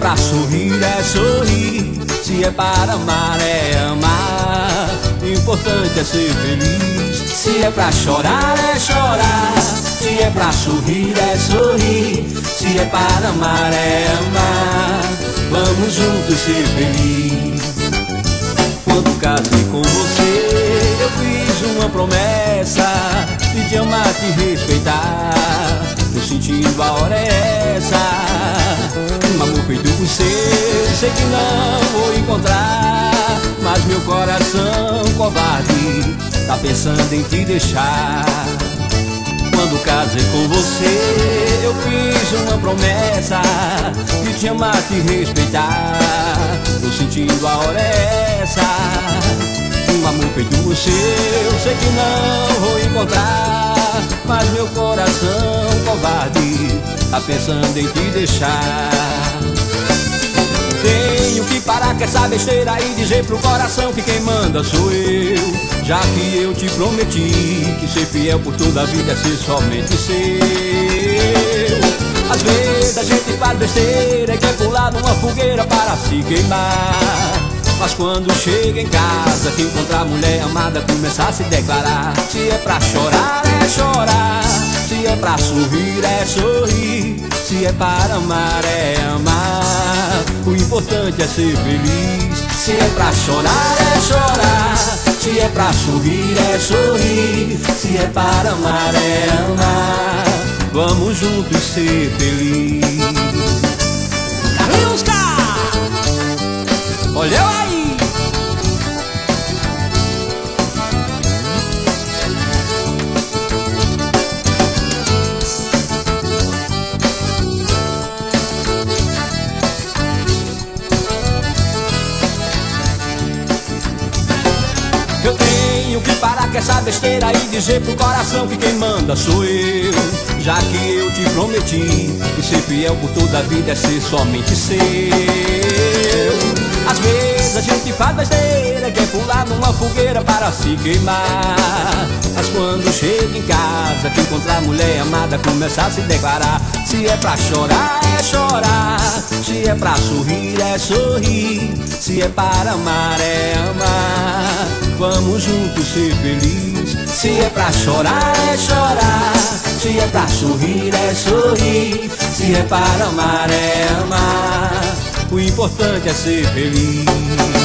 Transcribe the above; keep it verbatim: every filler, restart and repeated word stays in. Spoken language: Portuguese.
pra sorrir é sorrir, se é para amar é amar. O importante é ser feliz. Se é pra chorar é chorar, se é pra sorrir é sorrir, se é para amar é amar. Vamos juntos ser felizes. Quando casei com você, eu fiz uma promessa de te amar, te respeitar. Tô sentindo a hora é essa, um amor feito por seu. Sei que não vou encontrar, mas meu coração covarde tá pensando em te deixar. Quando casei com você, eu fiz uma promessa de te amar, te respeitar. Tô sentindo a hora é essa, um amor feito por seu. Sei que não vou encontrar, mas meu coração covarde tá pensando em te deixar. Tenho que parar com essa besteira e dizer pro coração que quem manda sou eu. Já que eu te prometi que ser fiel por toda a vida é ser somente seu. Às vezes a gente faz besteira e quer pular numa fogueira para se queimar, mas quando chega em casa, que encontrar a mulher amada, começar a se declarar. Se é pra chorar é chorar, se é pra sorrir é sorrir, se é para amar é amar. O importante é ser feliz. Se é pra chorar é chorar, se é pra sorrir é sorrir, se é para amar é amar. Vamos juntos ser felizes. Carlinhos K, olha eu aí. Eu tenho que parar com essa besteira e dizer pro coração que quem manda sou eu. Já que eu te prometi que ser fiel por toda a vida é ser somente seu. Às vezes a gente faz besteira, quer pular numa fogueira para se queimar, mas quando chega em casa, que encontrar a mulher amada, começa a se declarar. Se é pra chorar é chorar, se é pra sorrir é sorrir, se é para amar é amar. Vamos juntos ser felizes. Se é pra chorar é chorar, se é pra sorrir é sorrir, se é para amar é amar. O importante é ser feliz.